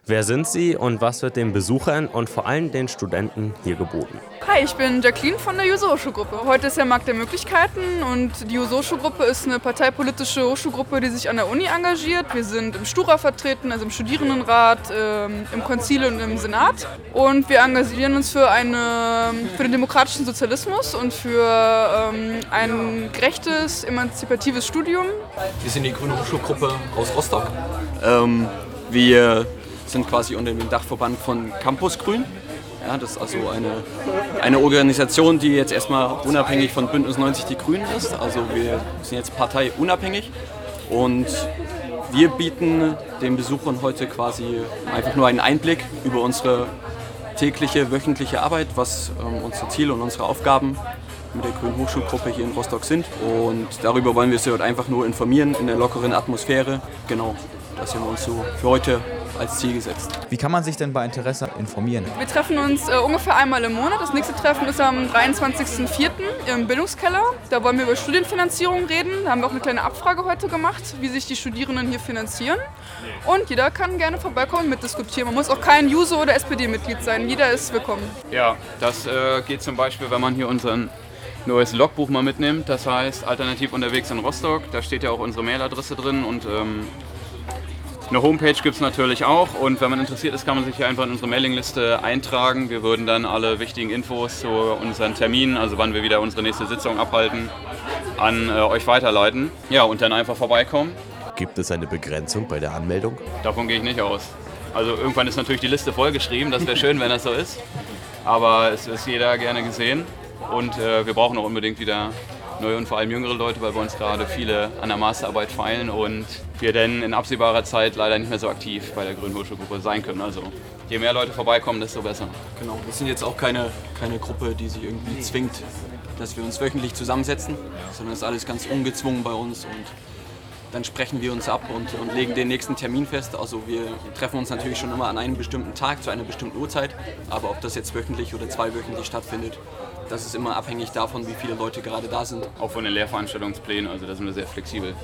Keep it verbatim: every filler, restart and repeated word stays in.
Wer sind Sie und was wird den Besuchern und vor allem den Studenten hier geboten? Hi, ich bin Jacqueline von der Juso-Hochschulgruppe. Heute ist ja Markt der Möglichkeiten und die Juso-Hochschulgruppe ist eine parteipolitische Hochschulgruppe, die sich an der Uni engagiert. Wir sind im Stura vertreten, also im Studierendenrat, ähm, im Konzil und im Senat. Und wir engagieren uns für, eine, für den demokratischen Sozialismus und für ähm, ein gerechtes, emanzipatives Studium. Wir sind die Grüne Hochschulgruppe aus Rostock. Ähm, wir sind quasi unter dem Dachverband von Campus Grün. Ja, das ist also eine, eine Organisation, die jetzt erstmal unabhängig von Bündnis neunzig Die Grünen ist. Also wir sind jetzt parteiunabhängig und wir bieten den Besuchern heute quasi einfach nur einen Einblick über unsere tägliche, wöchentliche Arbeit, was ähm, unsere Ziele und unsere Aufgaben mit der Grünen Hochschulgruppe hier in Rostock sind. Und darüber wollen wir Sie heute einfach nur informieren in der lockeren Atmosphäre. Genau, das haben wir uns so für heute als Ziel gesetzt. Wie kann man sich denn bei Interesse informieren? Wir treffen uns äh, ungefähr einmal im Monat. Das nächste Treffen ist am dreiundzwanzigsten vierten im Bildungskeller. Da wollen wir über Studienfinanzierung reden. Da haben wir auch eine kleine Abfrage heute gemacht, wie sich die Studierenden hier finanzieren. Und jeder kann gerne vorbeikommen und mitdiskutieren. Man muss auch kein Juso- oder S P D-Mitglied sein. Jeder ist willkommen. Ja, das äh, geht zum Beispiel, wenn man hier unseren neues Logbuch mal mitnimmt. Das heißt, alternativ unterwegs in Rostock. Da steht ja auch unsere Mailadresse drin und ähm, eine Homepage gibt es natürlich auch und wenn man interessiert ist, kann man sich hier einfach in unsere Mailingliste eintragen. Wir würden dann alle wichtigen Infos zu unseren Terminen, also wann wir wieder unsere nächste Sitzung abhalten, an äh, euch weiterleiten. Ja, und dann einfach vorbeikommen. Gibt es eine Begrenzung bei der Anmeldung? Davon gehe ich nicht aus. Also irgendwann ist natürlich die Liste vollgeschrieben, das wäre schön, wenn das so ist. Aber es ist jeder gerne gesehen und äh, wir brauchen auch unbedingt wieder neue und vor allem jüngere Leute, weil bei uns gerade viele an der Masterarbeit feilen und wir dann in absehbarer Zeit leider nicht mehr so aktiv bei der Grünen Hochschulgruppe sein können. Also je mehr Leute vorbeikommen, desto besser. Genau, wir sind jetzt auch keine, keine Gruppe, die sich irgendwie zwingt, dass wir uns wöchentlich zusammensetzen, sondern es ist alles ganz ungezwungen bei uns und dann sprechen wir uns ab und, und legen den nächsten Termin fest. Also wir treffen uns natürlich schon immer an einem bestimmten Tag zu einer bestimmten Uhrzeit, aber ob das jetzt wöchentlich oder zweiwöchentlich stattfindet, das ist immer abhängig davon, wie viele Leute gerade da sind. Auch von den Lehrveranstaltungsplänen, also da sind wir sehr flexibel.